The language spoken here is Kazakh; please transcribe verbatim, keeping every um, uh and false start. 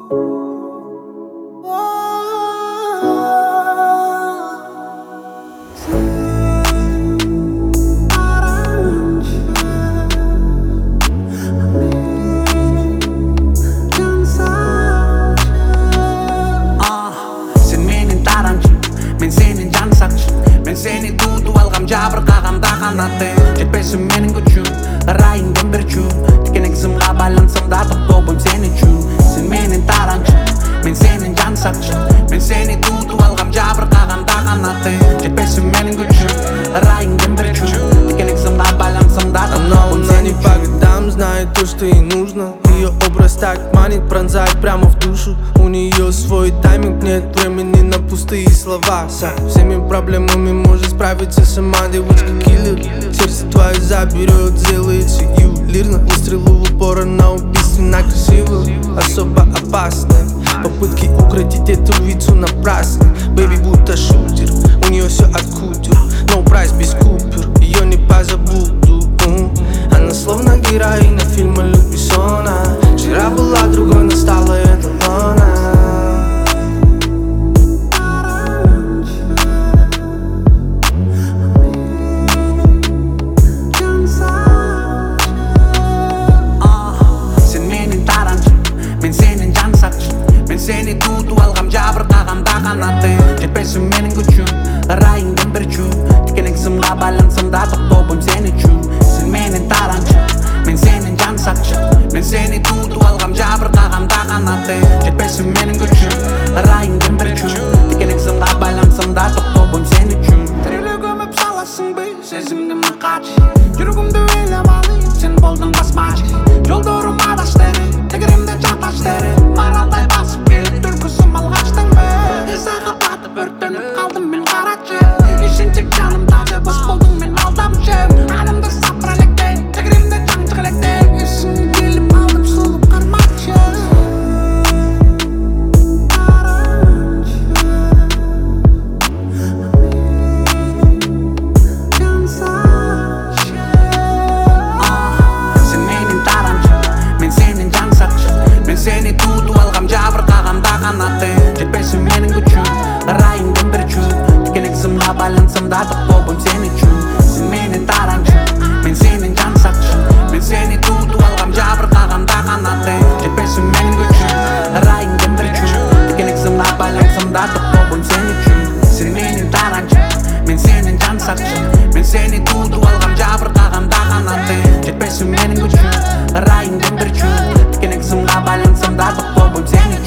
Мен сенен жан сақшы, мен сені туытып алғам жабырқағанда қанаты. Жетпесім менің күшім, райыңдан бір чу. Тікенек сымға байлансам да тоқтопым сен үшін. Сен менен тараншы, мен сенен жан сақшы, мен сені туытып алғам жабырқағанда қанаты. Жетпесім менің күшім, райыңдан бір чу. Тікенек сымға байлансам да тоқтопым сен үшін. По годам знает то, что ей нужно. Ее образ так манит, пронзает прямо в душу. У нее свой тайминг, нет времени на пустые слова. Со всеми проблемами может справиться сама девочка-киллер. Сердце твое заберет, сделается ювелирно. Выстрелы в упор, она убийственно красива, особо опасна. Попытки укротить эту вицу напрасны. Бэйби будто шутер, у нее все от кутер. No прайс без купюр, ее не позабуду. Она словно героиня фильма Люк Бессона. Вчера была другой, но стала эталона. Сен менен тараншы, мен сенен жан сақшы, мен сені туытып алғам жабырқағанда қанаты. Жетпесім менің күшім, райыңдан бір чу. Тікенек сымға байлансам да тоқтопым сен үшін. Сен менен тараншы, мен сенен жан сақшы, мен сені туытып алғам жабырқағанда қанаты. Жетпесім менің күшім, райыңдан бір чу. Тікенек сымға байлансам да тоқтопым сен үшін. Тірелі көміп саласың бе сезімді мақач. Жүргімді ойлап алып, сен болдың басмач. Жолда ұрым адаштары, тігіремде жаташтары. Маралдай басып келіп түркісім алғаштың бе. Исаға батып өрттеніп қалдым мен қарачы. Ішін тек жаным тады, бос болдың мен алдамшы. Анымды сапыр әлектен, тігіремде жан жығылектен. Ішін келіп алып сұлып қармақшы. Сені туытып алғам жабырқағанда қанаты. Жетпесім менің күшім, райыңдан бір чу. Тікенек сымға байлансам да тоқтопым сен үшін. Сен менен тараншы, мен сенен жан сақшы, мен сені туытып алғам жабырқағанда қанаты. Жетпесім менің күшім, райыңдан бір чу. Тікенек сымға байлансам да тоқтопым сен үшін. Сен менен тараншы, мен сенен жан сақшы, мен сені туытып алғам жабырқағанда қанаты. Жетпесім менің күшім, райыңдан бір чу. Тікенек сымға байлансам да тоқтопым сен үшін.